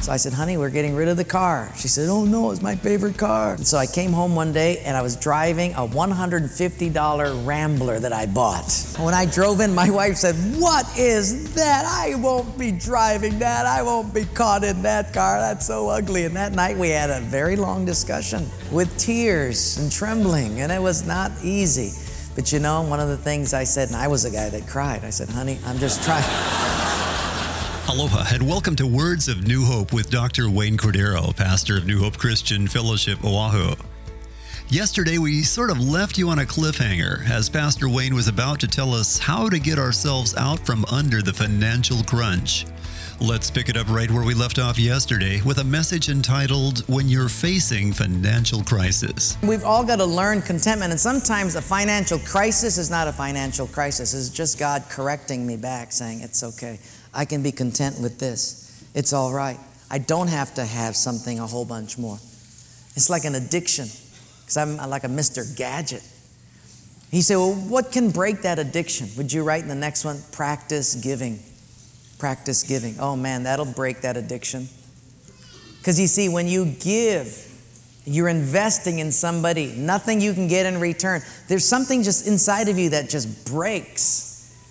So I said, honey, we're getting rid of the car. She said, oh no, it's my favorite car. And so I came home one day and I was driving a $150 Rambler that I bought. When I drove in, my wife said, what is that? I won't be driving that. I won't be caught in that car. That's so ugly. And that night we had a very long discussion with tears and trembling, and it was not easy. But you know, one of the things I said, and I was the guy that cried, I said, honey, I'm just trying. Aloha and welcome to Words of New Hope with Dr. Wayne Cordero, pastor of New Hope Christian Fellowship, Oahu. Yesterday, we sort of left you on a cliffhanger as Pastor Wayne was about to tell us how to get ourselves out from under the financial crunch. Let's pick it up right where we left off yesterday with a message entitled, When You're Facing Financial Crisis. We've all got to learn contentment, and sometimes a financial crisis is not a financial crisis. It's just God correcting me back, saying, it's okay. I can be content with this. It's all right. I don't have to have something a whole bunch more. It's like an addiction, because I'm like a Mr. Gadget. He said, well, what can break that addiction? Would you write in the next one? Practice giving. Practice giving. Oh man, that'll break that addiction. Because you see, when you give, you're investing in somebody. Nothing you can get in return. There's something just inside of you that just breaks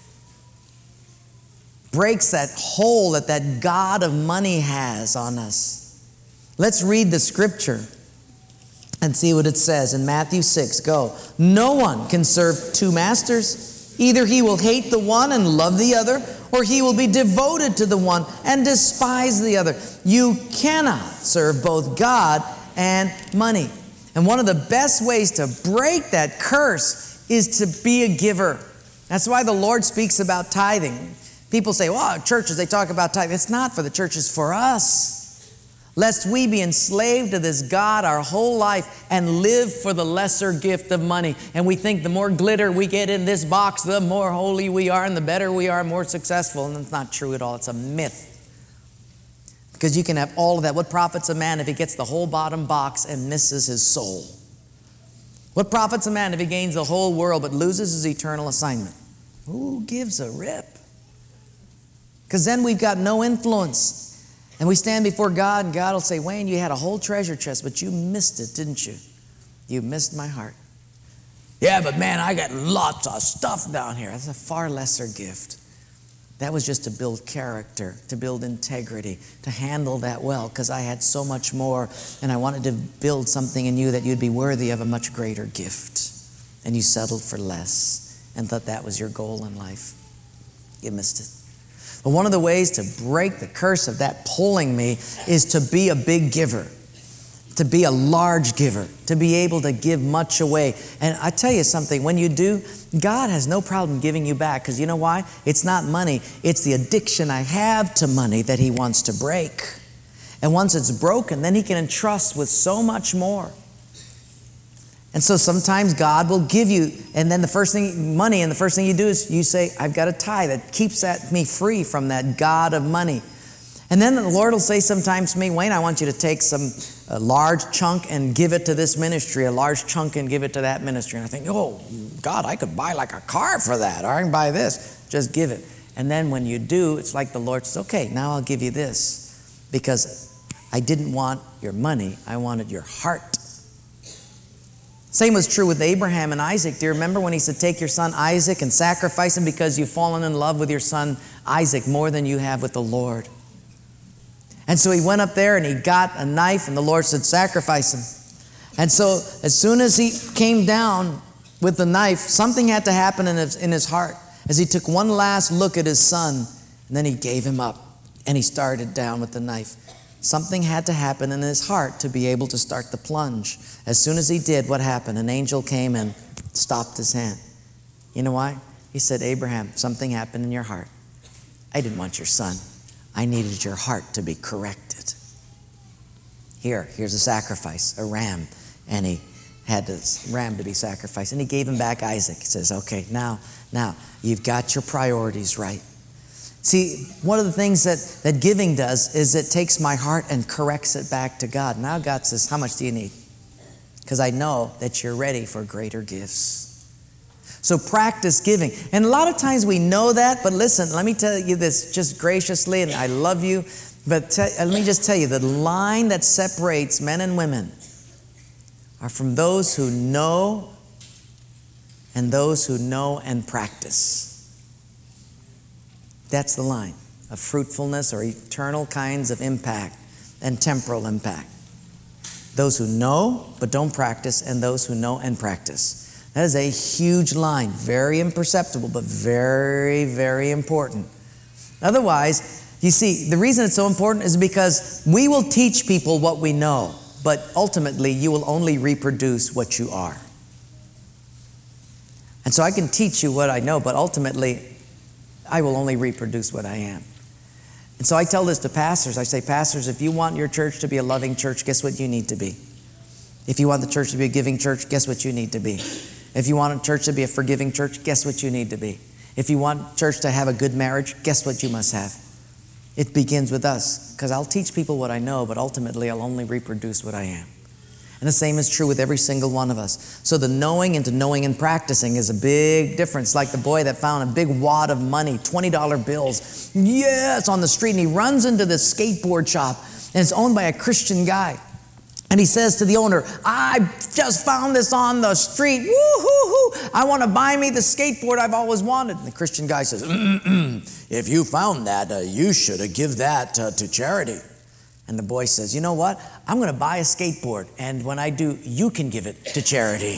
that hole that God of money has on us. Let's read the scripture and see what it says in Matthew 6. Go. No one can serve two masters. Either he will hate the one and love the other, or he will be devoted to the one and despise the other. You cannot serve both God and money. And one of the best ways to break that curse is to be a giver. That's why the Lord speaks about tithing. People say, well, churches, they talk about tithing. It's not for the churches, for us. Lest we be enslaved to this God our whole life and live for the lesser gift of money. And we think the more glitter we get in this box, the more holy we are and the better we are, more successful. And it's not true at all. It's a myth. Because you can have all of that. What profits a man if he gets the whole bottom box and misses his soul? What profits a man if he gains the whole world but loses his eternal assignment? Who gives a rip? Because then we've got no influence. And we stand before God, and God will say, Wayne, you had a whole treasure chest, but you missed it, didn't you? You missed my heart. Yeah, but man, I got lots of stuff down here. That's a far lesser gift. That was just to build character, to build integrity, to handle that well, because I had so much more, and I wanted to build something in you that you'd be worthy of a much greater gift. And you settled for less and thought that was your goal in life. You missed it. But one of the ways to break the curse of that pulling me is to be a big giver, to be a large giver, to be able to give much away. And I tell you something, when you do, God has no problem giving you back, because you know why? It's not money. It's the addiction I have to money that He wants to break. And once it's broken, then He can entrust with so much more. And so sometimes God will give you, and then the first thing you do is you say, I've got a tie that keeps me free from that God of money. And then the Lord will say sometimes to me, Wayne, I want you to take a large chunk and give it to this ministry, a large chunk and give it to that ministry. And I think, oh, God, I could buy like a car for that, or I can buy this. Just give it. And then when you do, it's like the Lord says, okay, now I'll give you this, because I didn't want your money, I wanted your heart. Same was true with Abraham and Isaac. Do you remember when He said, take your son Isaac and sacrifice him because you've fallen in love with your son Isaac more than you have with the Lord? And so he went up there and he got a knife, and the Lord said, sacrifice him. And so as soon as he came down with the knife, something had to happen in his heart as he took one last look at his son, and then he gave him up and he started down with the knife. Something had to happen in his heart to be able to start the plunge. As soon as he did, what happened? An angel came and stopped his hand. You know why? He said, Abraham, something happened in your heart. I didn't want your son. I needed your heart to be corrected. Here's a sacrifice, a ram. And he had this ram to be sacrificed. And he gave him back Isaac. He says, okay, now, you've got your priorities right. See, one of the things that giving does is it takes my heart and corrects it back to God. Now God says, how much do you need? Because I know that you're ready for greater gifts. So practice giving. And a lot of times we know that, but listen, let me tell you this just graciously, and I love you. But let me just tell you, the line that separates men and women are from those who know and those who know and practice. That's the line of fruitfulness or eternal kinds of impact and temporal impact. Those who know but don't practice, and those who know and practice. That is a huge line, very imperceptible, but very, very important. Otherwise, you see, the reason it's so important is because we will teach people what we know, but ultimately you will only reproduce what you are. And so I can teach you what I know, but ultimately I will only reproduce what I am. And so I tell this to pastors. I say, pastors, if you want your church to be a loving church, guess what you need to be? If you want the church to be a giving church, guess what you need to be? If you want a church to be a forgiving church, guess what you need to be? If you want church to have a good marriage, guess what you must have? It begins with us, because I'll teach people what I know, but ultimately I'll only reproduce what I am. And the same is true with every single one of us. So the knowing into knowing and practicing is a big difference. Like the boy that found a big wad of money, $20 bills. Yes, on the street. And he runs into this skateboard shop. And it's owned by a Christian guy. And he says to the owner, I just found this on the street. Woo-hoo-hoo. I want to buy me the skateboard I've always wanted. And the Christian guy says, if you found that, you should have given that to charity. And the boy says, you know what? I'm going to buy a skateboard, and when I do, you can give it to charity.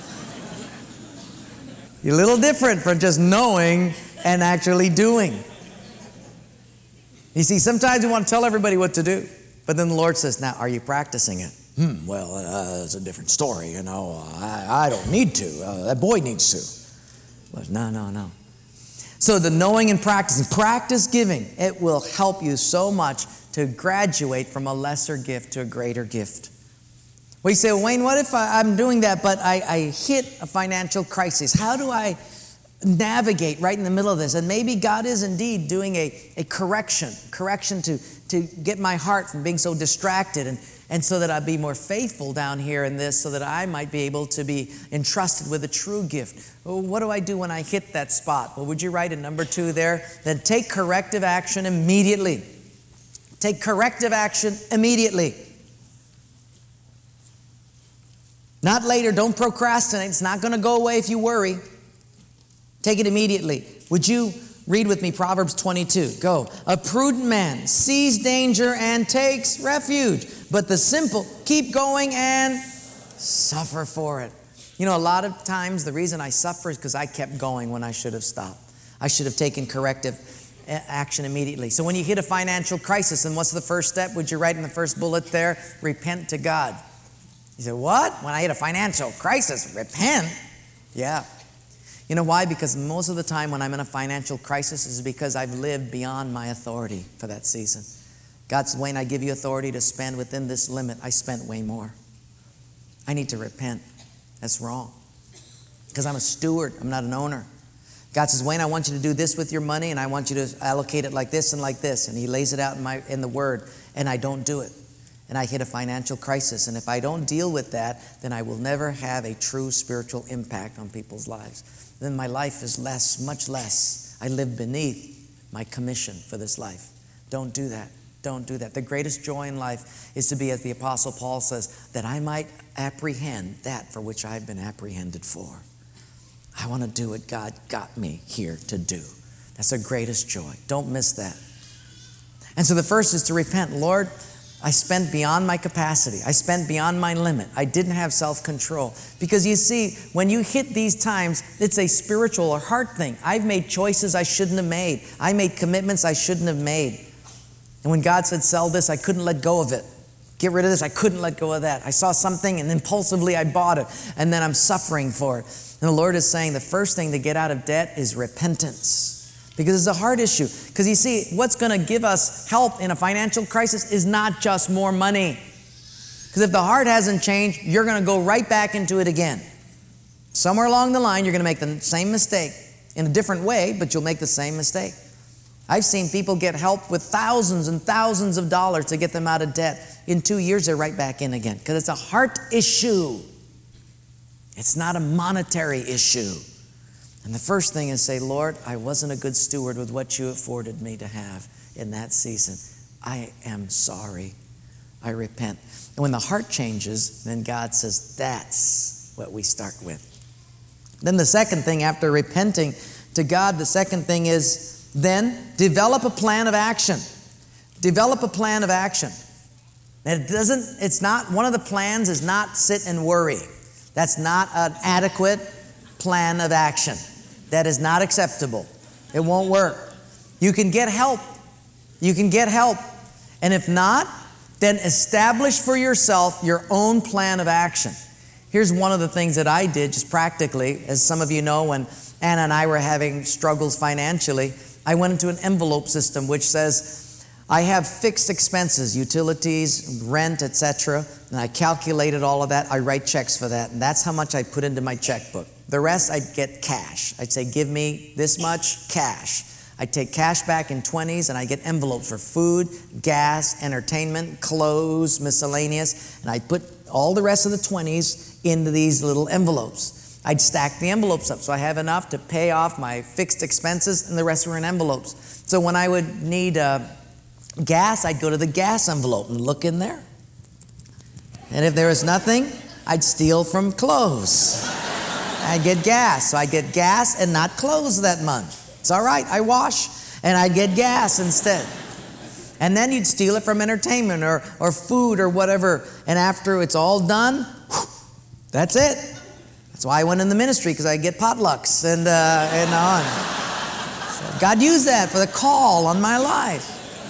You're a little different from just knowing and actually doing. You see, sometimes we want to tell everybody what to do, but then the Lord says, now, are you practicing it? It's a different story, you know. I don't need to. That boy needs to. But no. So the knowing and practicing, practice giving, it will help you so much to graduate from a lesser gift to a greater gift. Well, you say, well, Wayne, what if I'm doing that, but I hit a financial crisis? How do I navigate right in the middle of this? And maybe God is indeed doing a correction to get my heart from being so distracted and so that I'd be more faithful down here in this, so that I might be able to be entrusted with a true gift. Well, what do I do when I hit that spot? Well, would you write in number 2 there? Then take corrective action immediately. Take corrective action immediately. Not later. Don't procrastinate. It's not going to go away if you worry. Take it immediately. Would you read with me Proverbs 22? Go. A prudent man sees danger and takes refuge, but the simple keep going and suffer for it. You know, a lot of times the reason I suffer is because I kept going when I should have stopped. I should have taken corrective action immediately. So when you hit a financial crisis, and what's the first step? Would you write in the first bullet there? Repent to God. You say, what? When I hit a financial crisis, repent? Yeah. You know why? Because most of the time when I'm in a financial crisis is because I've lived beyond my authority for that season. God said, Wayne, I give you authority to spend within this limit. I spent way more. I need to repent. That's wrong. Because I'm a steward. I'm not an owner. God says, Wayne, I want you to do this with your money, and I want you to allocate it like this and like this. And he lays it out in the Word, and I don't do it. And I hit a financial crisis. And if I don't deal with that, then I will never have a true spiritual impact on people's lives. Then my life is less, much less. I live beneath my commission for this life. Don't do that. Don't do that. The greatest joy in life is to be, as the Apostle Paul says, that I might apprehend that for which I've been apprehended for. I want to do what God got me here to do. That's the greatest joy. Don't miss that. And so the first is to repent. Lord, I spent beyond my capacity. I spent beyond my limit. I didn't have self-control. Because you see, when you hit these times, it's a spiritual or heart thing. I've made choices I shouldn't have made. I made commitments I shouldn't have made. And when God said, sell this, I couldn't let go of it. Get rid of this, I couldn't let go of that. I saw something and impulsively I bought it. And then I'm suffering for it. And the Lord is saying the first thing to get out of debt is repentance. Because it's a hard issue. Because you see, what's going to give us help in a financial crisis is not just more money. Because if the heart hasn't changed, you're going to go right back into it again. Somewhere along the line, you're going to make the same mistake in a different way, but you'll make the same mistake. I've seen people get help with thousands and thousands of dollars to get them out of debt. In 2 years, they're right back in again. Because it's a heart issue. It's not a monetary issue. And the first thing is say, Lord, I wasn't a good steward with what you afforded me to have in that season. I am sorry. I repent. And when the heart changes, then God says, that's what we start with. Then the second thing after repenting to God, the second thing is then develop a plan of action. Develop a plan of action. And one of the plans is not sit and worry. That's not an adequate plan of action. That is not acceptable. It won't work. You can get help. You can get help. And if not, then establish for yourself your own plan of action. Here's one of the things that I did just practically. As some of you know, when Anna and I were having struggles financially, I went into an envelope system which says, I have fixed expenses, utilities, rent, etc. And I calculated all of that. I write checks for that. And that's how much I put into my checkbook. The rest, I'd get cash. I'd say, give me this much cash. I take cash back in 20s, and I get envelopes for food, gas, entertainment, clothes, miscellaneous, and I put all the rest of the 20s into these little envelopes. I'd stack the envelopes up so I have enough to pay off my fixed expenses, and the rest were in envelopes. So when I would need gas, I'd go to the gas envelope and look in there. And if there was nothing, I'd steal from clothes. I'd get gas. So I get gas and not clothes that month. It's all right, I wash, and I get gas instead. And then you'd steal it from entertainment or food or whatever. And after it's all done, that's it. That's why I went in the ministry, because I get potlucks and on. So God used that for the call on my life.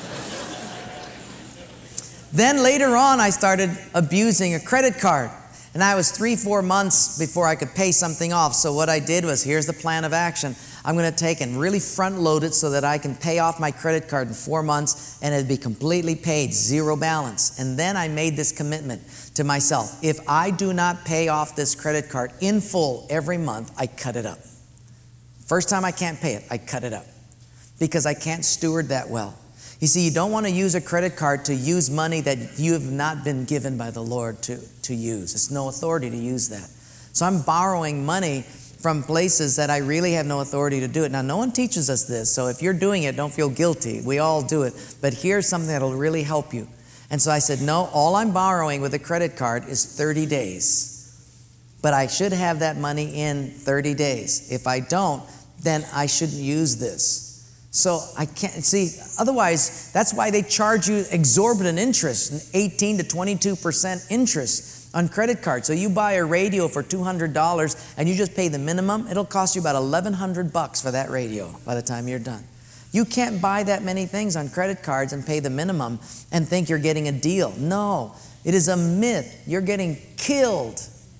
Then later on, I started abusing a credit card. And I was 3-4 months before I could pay something off. So what I did was, here's the plan of action. I'm going to take and really front load it so that I can pay off my credit card in 4 months and it'd be completely paid, zero balance. And then I made this commitment to myself. If I do not pay off this credit card in full every month, I cut it up. First time I can't pay it, I cut it up because I can't steward that well. You see, you don't want to use a credit card to use money that you have not been given by the Lord to use. It's no authority to use that. So I'm borrowing money from places that I really have no authority to do it. Now, no one teaches us this, so if you're doing it, don't feel guilty. We all do it. But here's something that'll really help you. And so I said, no, all I'm borrowing with a credit card is 30 days. But I should have that money in 30 days. If I don't, then I shouldn't use this. So I can't, see, otherwise, that's why they charge you exorbitant interest, 18 to 22% interest on credit cards. So you buy a radio for $200 and you just pay the minimum, it'll cost you about $1,100 for that radio by the time you're done. You can't buy that many things on credit cards and pay the minimum and think you're getting a deal. No, it is a myth. You're getting killed.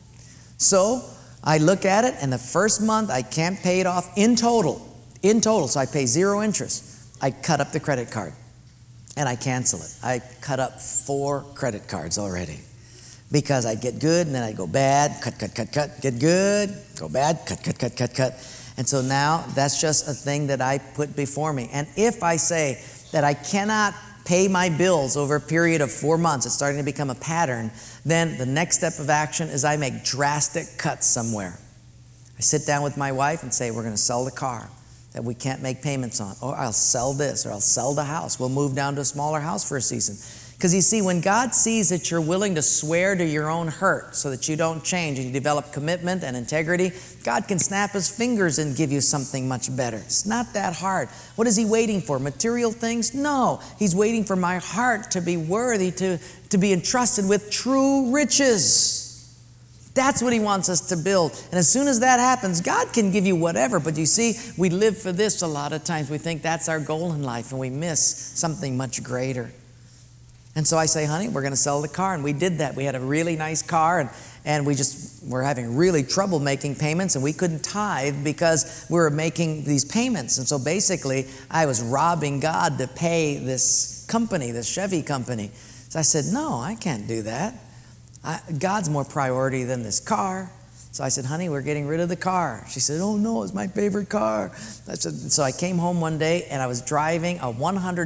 So I look at it, and the first month I can't pay it off in total, so I pay zero interest. I cut up the credit card and I cancel it. I cut up 4 credit cards already. Because I get good, and then I go bad, cut, get good, go bad, cut. And so now that's just a thing that I put before me. And if I say that I cannot pay my bills over a period of 4 months, it's starting to become a pattern, then the next step of action is I make drastic cuts somewhere. I sit down with my wife and say, we're going to sell the car that we can't make payments on. Or I'll sell this, or I'll sell the house. We'll move down to a smaller house for a season. Because you see, when God sees that you're willing to swear to your own hurt so that you don't change and you develop commitment and integrity, God can snap his fingers and give you something much better. It's not that hard. What is he waiting for? Material things? No. He's waiting for my heart to be worthy to be entrusted with true riches. That's what he wants us to build. And as soon as that happens, God can give you whatever. But you see, we live for this a lot of times. We think that's our goal in life, and we miss something much greater. And so I say, honey, we're going to sell the car. And we did that. We had a really nice car, and we just were having really trouble making payments, and we couldn't tithe because we were making these payments. And so basically, I was robbing God to pay this company, this Chevy company. So I said, no, I can't do that. God's more priority than this car. So I said, honey, we're getting rid of the car. She said, oh no, it's my favorite car. So I came home one day and I was driving a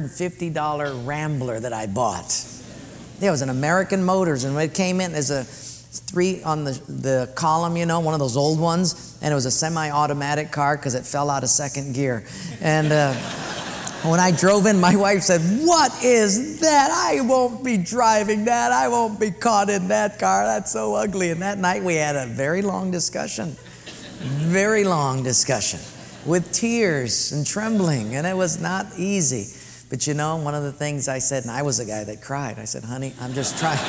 $150 Rambler that I bought. It was an American Motors, and when it came in, there's a 3 on the column, you know, one of those old ones, and it was a semi-automatic car because it fell out of second gear. And When I drove in, my wife said, "What is that? I won't be driving that. I won't be caught in that car. That's so ugly." And that night we had a very long discussion with tears and trembling, and it was not easy. But you know, one of the things I said, and I was the guy that cried, I said, "Honey, I'm just trying."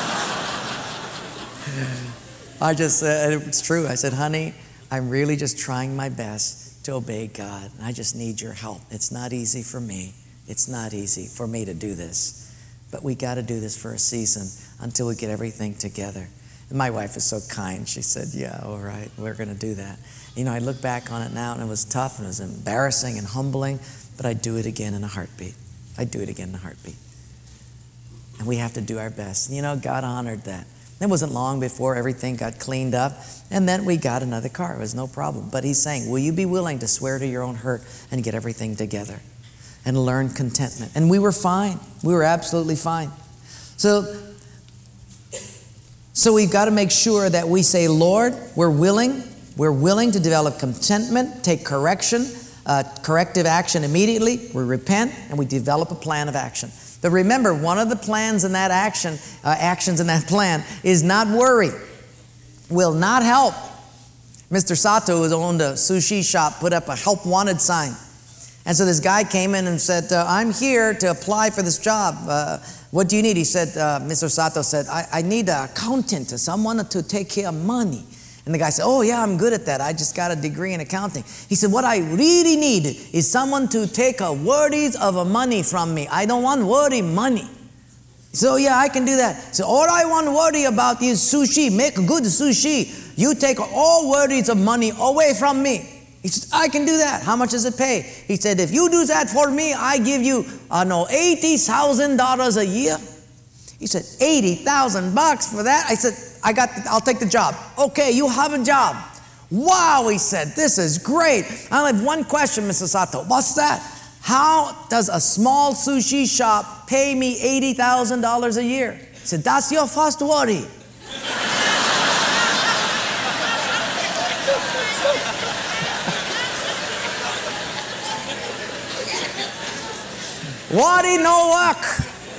It's true. I said, "Honey, I'm really just trying my best to obey God. I just need your help. It's not easy for me. It's not easy for me to do this. But we got to do this for a season until we get everything together." And my wife is so kind. She said, "Yeah, all right, we're going to do that." You know, I look back on it now, and it was tough, and it was embarrassing and humbling, but I'd do it again in a heartbeat. I'd do it again in a heartbeat. And we have to do our best. You know, God honored that. It wasn't long before everything got cleaned up, and then we got another car. It was no problem. But he's saying, will you be willing to swear to your own hurt and get everything together and learn contentment? And we were fine. We were absolutely fine. So we've got to make sure that we say, "Lord, we're willing to develop contentment, take corrective action immediately. We repent, and we develop a plan of action." But remember, one of the plans in that actions in that plan is not worry. Will not help. Mr. Sato, who owned a sushi shop, put up a help wanted sign. And so this guy came in and said, "I'm here to apply for this job. What do you need?" He said, Mr. Sato said, I need an accountant, someone to take care of money. And the guy said, "Oh yeah, I'm good at that. I just got a degree in accounting." He said, "What I really need is someone to take a worries of a money from me. I don't want worry money." So yeah, I can do that. So all I want to worry about is sushi. Make good sushi. You take all worries of money away from me. He said, "I can do that. How much does it pay?" He said, "If you do that for me, I give you $80,000 a year." He said, $80,000 for that? I said, I'll take the job. "Okay, you have a job." "Wow," he said, "this is great. I have one question, Mr. Sato." "What's that?" "How does a small sushi shop pay me $80,000 a year?" He said, "That's your first worry." Worry, no work.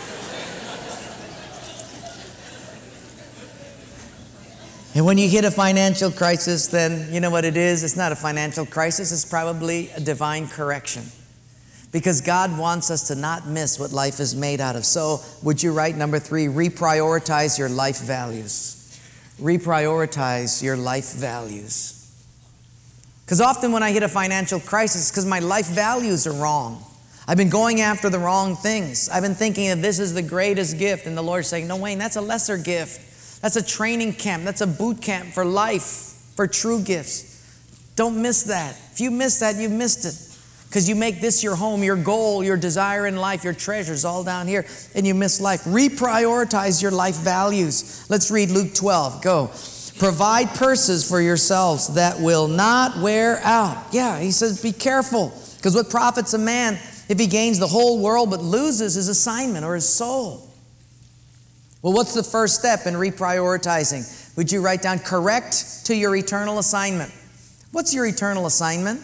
And when you hit a financial crisis, then you know what it is? It's not a financial crisis. It's probably a divine correction. Because God wants us to not miss what life is made out of. So would you write number 3, reprioritize your life values. Reprioritize your life values. Because often when I hit a financial crisis, it's because my life values are wrong. I've been going after the wrong things. I've been thinking that this is the greatest gift. And the Lord's saying, "No, Wayne, that's a lesser gift. That's a training camp. That's a boot camp for life, for true gifts." Don't miss that. If you miss that, you've missed it. Because you make this your home, your goal, your desire in life, your treasures all down here, and you miss life. Reprioritize your life values. Let's read Luke 12. Go. "Provide purses for yourselves that will not wear out." Yeah, he says, be careful. Because what profits a man if he gains the whole world but loses his assignment or his soul? Well, what's the first step in reprioritizing? Would you write down, correct to your eternal assignment? What's your eternal assignment?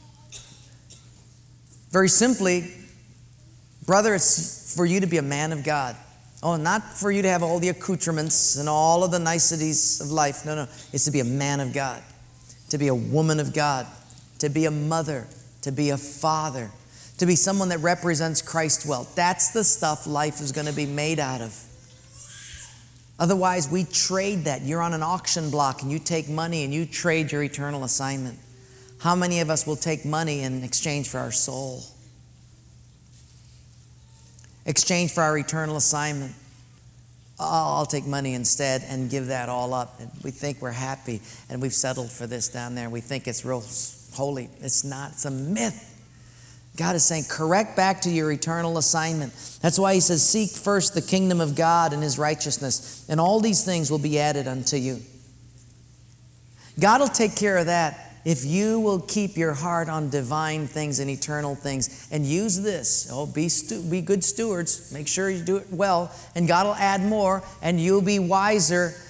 Very simply, brother, it's for you to be a man of God. Oh, not for you to have all the accoutrements and all of the niceties of life. No. It's to be a man of God, to be a woman of God, to be a mother, to be a father, to be someone that represents Christ well. That's the stuff life is going to be made out of. Otherwise, we trade that. You're on an auction block and you take money and you trade your eternal assignment. How many of us will take money in exchange for our soul? Exchange for our eternal assignment. I'll take money instead and give that all up. And we think we're happy and we've settled for this down there. We think it's real holy. It's not. It's a myth. God is saying, correct back to your eternal assignment. That's why he says, seek first the kingdom of God and his righteousness, and all these things will be added unto you. God will take care of that if you will keep your heart on divine things and eternal things and use this. Be good stewards. Make sure you do it well, and God will add more, and you'll be wiser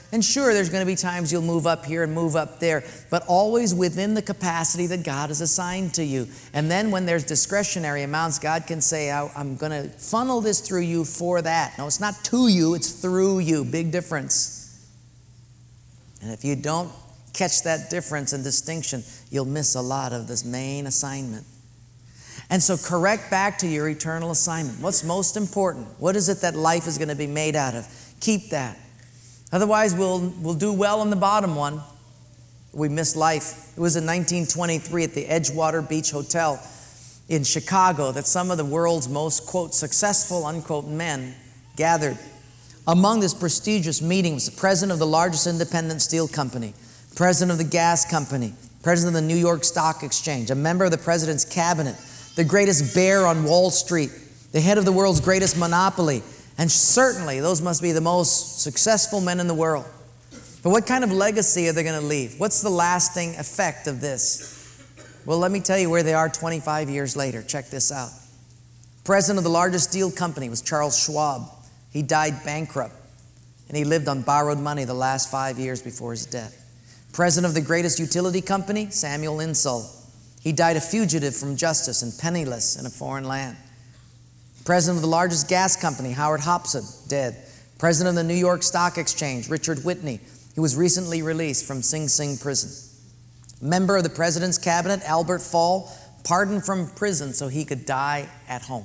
And sure, there's going to be times you'll move up here and move up there, but always within the capacity that God has assigned to you. And then when there's discretionary amounts, God can say, I'm going to funnel this through you for that. No, it's not to you, it's through you. Big difference. And if you don't catch that difference and distinction, you'll miss a lot of this main assignment. And so correct back to your eternal assignment. What's most important? What is it that life is going to be made out of? Keep that. Otherwise, we'll do well on the bottom one. We miss life. It was in 1923 at the Edgewater Beach Hotel in Chicago that some of the world's most, quote, successful, unquote, men gathered. Among this prestigious meeting was the president of the largest independent steel company, president of the gas company, president of the New York Stock Exchange, a member of the president's cabinet, the greatest bear on Wall Street, the head of the world's greatest monopoly, and certainly those must be the most successful men in the world. But what kind of legacy are they going to leave? What's the lasting effect of this? Well, let me tell you where they are 25 years later. Check this out. President of the largest steel company was Charles Schwab. He died bankrupt, and he lived on borrowed money the last 5 years before his death. President of the greatest utility company, Samuel Insull. He died a fugitive from justice and penniless in a foreign land. President of the largest gas company, Howard Hobson, dead. President of the New York Stock Exchange, Richard Whitney. He was recently released from Sing Sing prison. Member of the President's Cabinet, Albert Fall, pardoned from prison so he could die at home.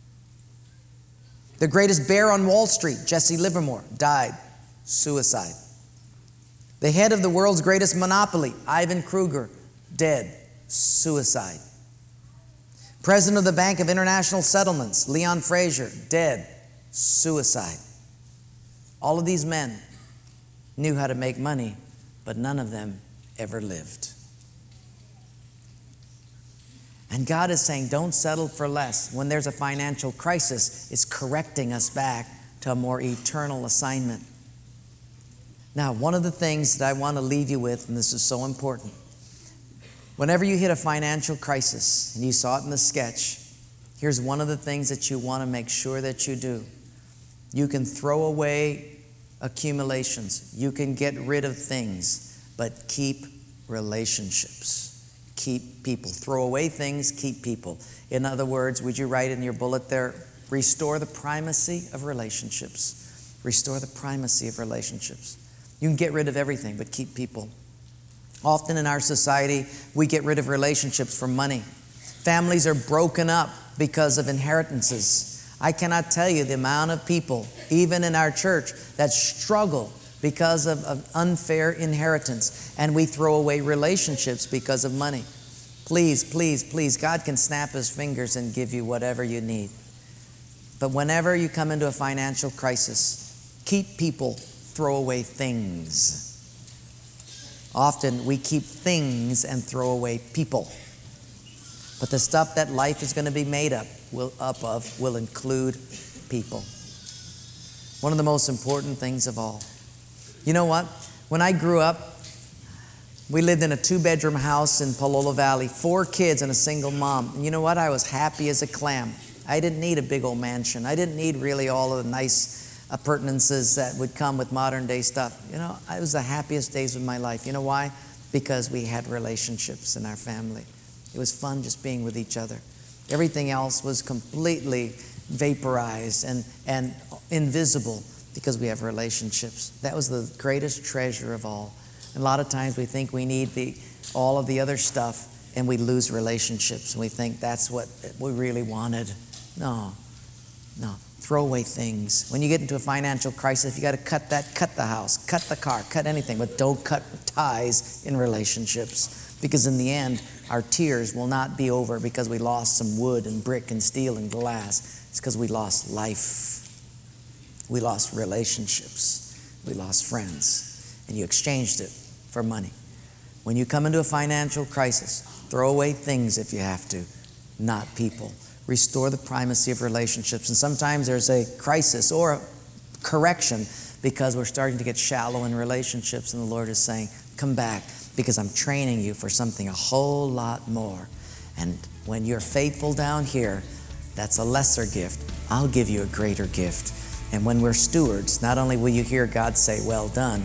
The greatest bear on Wall Street, Jesse Livermore, died, suicide. The head of the world's greatest monopoly, Ivan Kruger, dead, suicide. President of the Bank of International Settlements, Leon Fraser, dead, suicide. All of these men knew how to make money, but none of them ever lived. And God is saying, don't settle for less. When there's a financial crisis, it's correcting us back to a more eternal assignment. Now, one of the things that I want to leave you with, and this is so important, whenever you hit a financial crisis, and you saw it in the sketch, here's one of the things that you want to make sure that you do. You can throw away accumulations. You can get rid of things, but keep relationships. Keep people. Throw away things, keep people. In other words, would you write in your bullet there, restore the primacy of relationships. Restore the primacy of relationships. You can get rid of everything, but keep people. Often in our society, we get rid of relationships for money. Families are broken up because of inheritances. I cannot tell you the amount of people, even in our church, that struggle because of unfair inheritance. And we throw away relationships because of money. Please, please, please, God can snap His fingers and give you whatever you need. But whenever you come into a financial crisis, keep people, throw away things. Often we keep things and throw away people. But the stuff that life is going to be made up of will include people. One of the most important things of all. You know what? When I grew up, we lived in a 2-bedroom house in Palolo Valley, 4 kids and a single mom. And you know what? I was happy as a clam. I didn't need a big old mansion. I didn't need really all of the nice appurtenances that would come with modern day stuff. You know, it was the happiest days of my life. You know why? Because we had relationships in our family. It was fun just being with each other. Everything else was completely vaporized and invisible because we have relationships. That was the greatest treasure of all. And a lot of times we think we need all of the other stuff and we lose relationships and we think that's what we really wanted. No. Throw away things. When you get into a financial crisis, if you got to cut the house, cut the car, cut anything, but don't cut ties in relationships. Because in the end, our tears will not be over because we lost some wood and brick and steel and glass. It's because we lost life. We lost relationships. We lost friends. And you exchanged it for money. When you come into a financial crisis, throw away things if you have to, not people. Restore the primacy of relationships. And sometimes there's a crisis or a correction because we're starting to get shallow in relationships, and the Lord is saying, come back because I'm training you for something a whole lot more. And when you're faithful down here, that's a lesser gift. I'll give you a greater gift. And when we're stewards, not only will you hear God say, well done,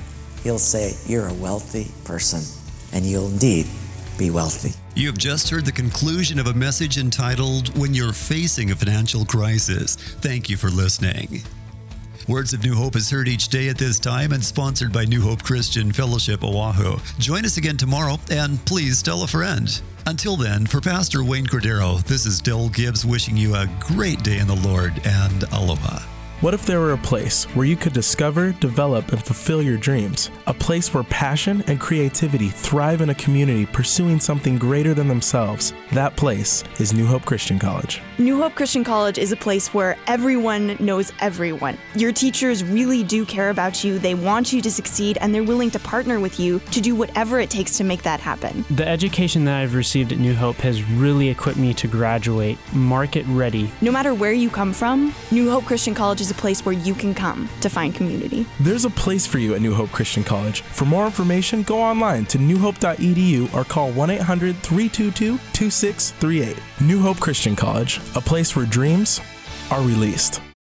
He'll say, you're a wealthy person, and you'll indeed be wealthy. You have just heard the conclusion of a message entitled, When You're Facing a Financial Crisis. Thank you for listening. Words of New Hope is heard each day at this time and sponsored by New Hope Christian Fellowship Oahu. Join us again tomorrow, and please tell a friend. Until then, for Pastor Wayne Cordero, this is Del Gibbs wishing you a great day in the Lord, and aloha. What if there were a place where you could discover, develop, and fulfill your dreams? A place where passion and creativity thrive in a community pursuing something greater than themselves. That place is New Hope Christian College. New Hope Christian College is a place where everyone knows everyone. Your teachers really do care about you, they want you to succeed, and they're willing to partner with you to do whatever it takes to make that happen. The education that I've received at New Hope has really equipped me to graduate market ready. No matter where you come from, New Hope Christian College is a place where you can come to find community. There's a place for you at New Hope Christian College. For more information, go online to newhope.edu or call 1-800-322-2638. New Hope Christian College, a place where dreams are released.